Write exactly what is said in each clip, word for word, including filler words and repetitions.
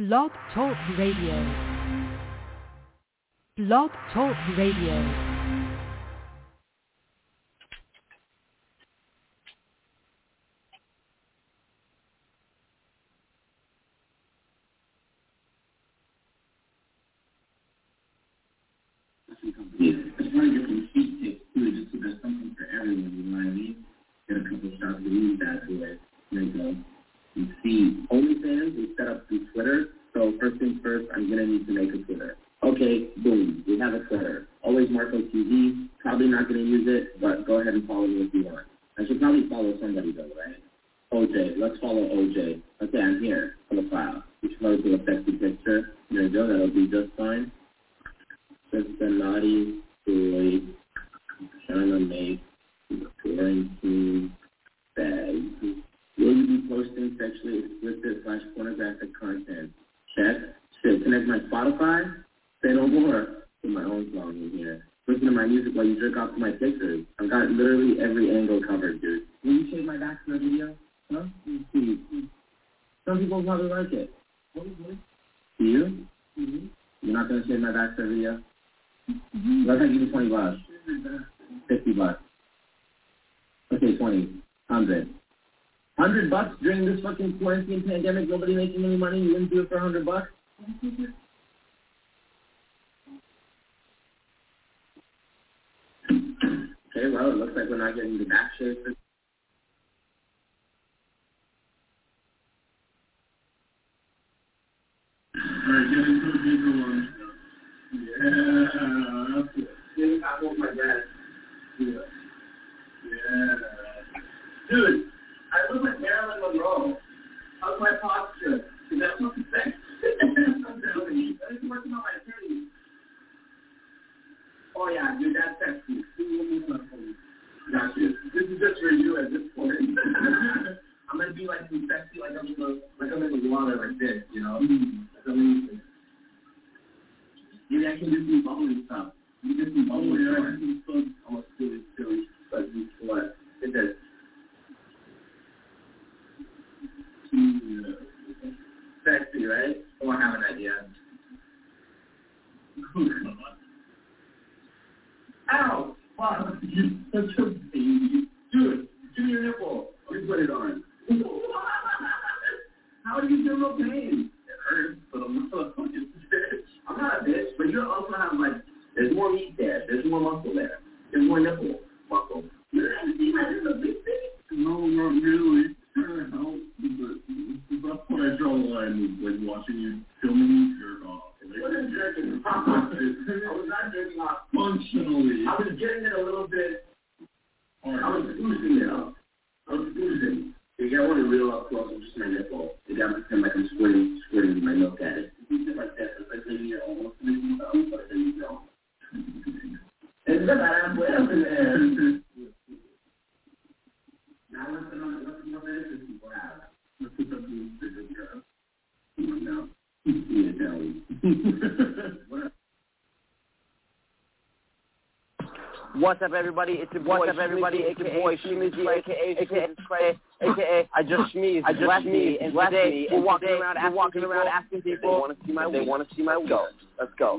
Blog Talk Radio. Blog Talk Radio. Yeah, it's one of different sheet picks too, just so there's something for everyone, you know what I mean? Get a couple shots of weed that way. There you go. You see, OnlyFans is set up through Twitter, so first things first, I'm going to need to make a Twitter. Okay, boom, we have a Twitter. Always Marco T V, probably not going to use it, but go ahead and follow me if you want. I should probably follow somebody though, right? O J, let's follow O J. Okay, I'm here, profile. You should probably do a sexy picture. There you go, that'll be just fine. Just a naughty boy trying to make quarantine bags. Will you be posting sexually explicit slash pornographic content? Check. Shit, connect my Spotify? Say no more. Put my own song in here. Listen to my music while you jerk off to my pictures. I've got literally every angle covered, dude. Will you shave my back for a video? Huh? See. Some people probably like it. Do you? Mm-hmm. You're not going to shave my back for a video? Mm-hmm. Let's give you twenty bucks. Fifty bucks. Okay, twenty. Hundred. Hundred bucks during this fucking quarantine pandemic, nobody making any money, you wouldn't do it for a hundred bucks? Okay, well, it looks like we're not getting the back shave for Alright, get into the bigger one. Yeah, that's it. I want my dad. Yeah. Yeah. Dude, I look like Marilyn Monroe. How's my posture? Is that something sex? I'm telling you. I was working on my attorney. Oh, yeah, dude, that's sexy. Got you. This is just for you at this point. I'm going to be like some sexy, like I'm in the, like I'm in the water like this, you know? Mm-hmm. That's amazing. Maybe I can do some bubbly stuff. You can do some bubbly stuff. I can do some almost silly, silly, but what? It's this. Sexy, right? Oh, I have an idea. Ow! Wow, you're such a baby. Dude, give me your nipple. Let me put it on. How do you feel no pain? It hurts, but I'm not a fucking bitch. I'm not a bitch, but you also have, like, there's more meat there. There's more muscle there. There's more nipple muscle. You don't see my little big thing? No, not really. Trying to help, but that's where I draw the line was like watching you filming you jerk off. What is jerking off? I was not jerking off. Functionally. I was getting it a little bit. Hard. I was boosting it up. I was boosting. You got one real up close and just my nipple. You got to pretend like I'm squirting, squirting my milk at it. You just like that. It's like when you're almost missing something, but then you don't. It's not that I'm way up in there. Now let's put on let's put this people out. Let's put something bigger girl. Come on now. Yeah, tell me. What's up, everybody? It's your boy. What's up, everybody? It's your boy Shmizy, aka aka aka I just sneezed. I just sneezed. And today we're walking around, we're walking around asking people. They want to see my. They want to see my. Go. Let's go.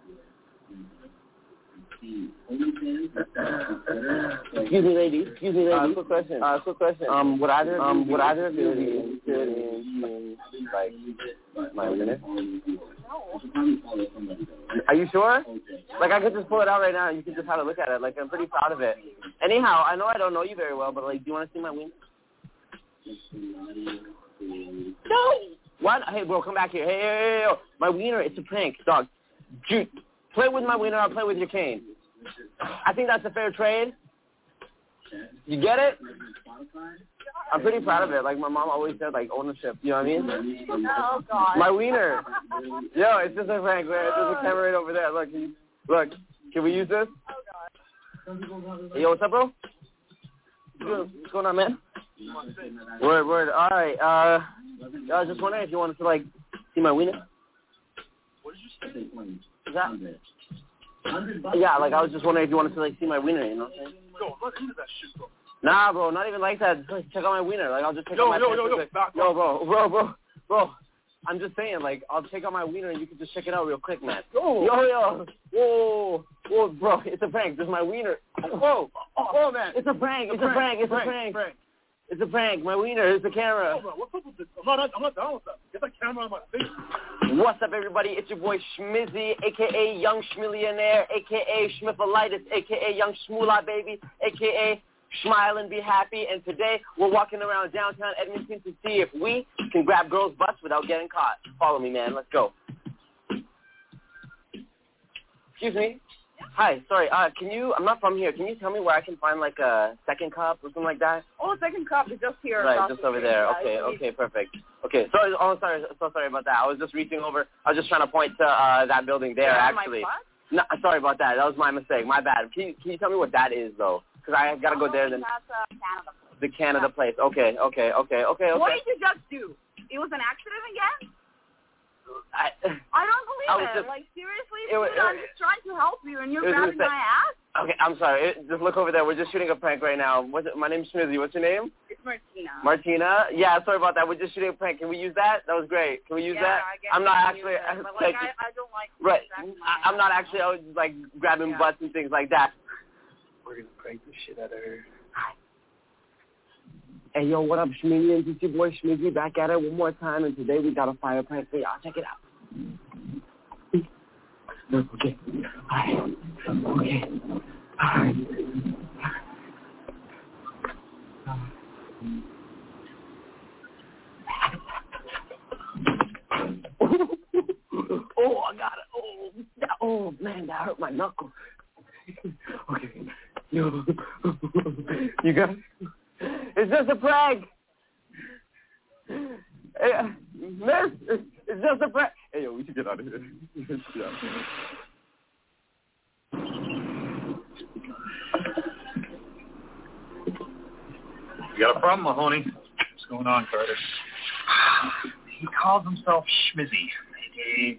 Excuse me, ladies. Excuse me, ladies. Uh, quick question. Uh, quick question. Um, would either um would either of you be interested in like my unit? Are you sure? Like I could just pull it out right now and you could just have a look at it. Like I'm pretty proud of it. Anyhow, I know I don't know you very well, but like, do you want to see my wiener? No. What? Hey, bro, come back here. Hey, hey, hey, hey. My wiener. It's a prank, dog. Dude, play with my wiener. I'll play with your cane. I think that's a fair trade. You get it? I'm pretty proud of it. Like, my mom always said, like, ownership. You know what I mean? Oh, God. My wiener. Yo, it's just a prank, man. There's a camera right over there. Look, can you, look. Can we use this? Oh, God. Hey, yo, what's up, bro? What's going on, man? Word, word. All right. Uh, I was just wondering if you wanted to, like, see my wiener. What did you say? Is that? Yeah, like, I was just wondering if you wanted to, like, see my wiener, you know what I'm saying? Yo, I'm not into that shit, bro. Nah, bro, not even like that. Just, like, check out my wiener. Like, I'll just check yo, out my yo, yo, yo, yo, back yo, bro, bro, bro, bro. I'm just saying, like, I'll take out my wiener and you can just check it out real quick, man. Yo. Yo, yo. Whoa. Whoa, bro. It's a prank. This is my wiener. Whoa. Oh, man. It's a prank. It's a prank. It's a prank. It's a prank. My wiener. It's the camera. Oh, man, what's up with this? I'm not, I'm not down with that. Get that camera on my face. What's up, everybody? It's your boy Schmizzy, a k a. Young Schmillionaire, a k a. Schmiffalitis, a k a. Young Schmoolah Baby, a k a. Smile and be happy. And today, we're walking around downtown Edmonton to see if we can grab girls' butts without getting caught. Follow me, man. Let's go. Excuse me. Hi, sorry. Uh, can you, I'm not from here. Can you tell me where I can find, like, a second cup or something like that? Oh, second cup is just here. Right, just over there. Okay, okay, perfect. Okay, sorry. Oh, sorry. So sorry about that. I was just reaching over. I was just trying to point to uh, that building there, Yeah, actually. my butt? No, sorry about that. That was my mistake. My bad. Can you, can you tell me what that is, though? Because I got to go there. Then That's uh, Canada. the Canada place. Okay, okay, okay, okay, okay. What did you just do? It was an accident again? I, I don't believe I was it. just- like, seriously, it was- dude, I'm just trying to help you, and you're it was grabbing just my ass? Okay, I'm sorry. It, just look over there. We're just shooting a prank right now. What's it, my name's Schmizzy. What's your name? It's Martina. Martina? Yeah, sorry about that. We're just shooting a prank. Can we use that? That was great. Can we use yeah, that? I guess I'm not you can actually... use it, but, like, like, I, I don't like... right. exactly my I, I'm not ass. actually always, like, grabbing Yeah. butts and things like that. We're going to prank the shit out of her. Hey, yo, what up, Schmizzy? It's your boy Schmizzy back at it one more time, and today we got a fire prank for y'all. Check it out. Okay. All right. Okay. All right. Oh, I got it. Oh, that, oh, man, that hurt my knuckle. Okay. Yo. You got it? It's just a prank. Hey, uh, miss, it's, it's just a prank. Hey, yo, we should get out of here. Get out of here. You got a problem, Mahoney? What's going on, Carter? He calls himself Schmizzy, a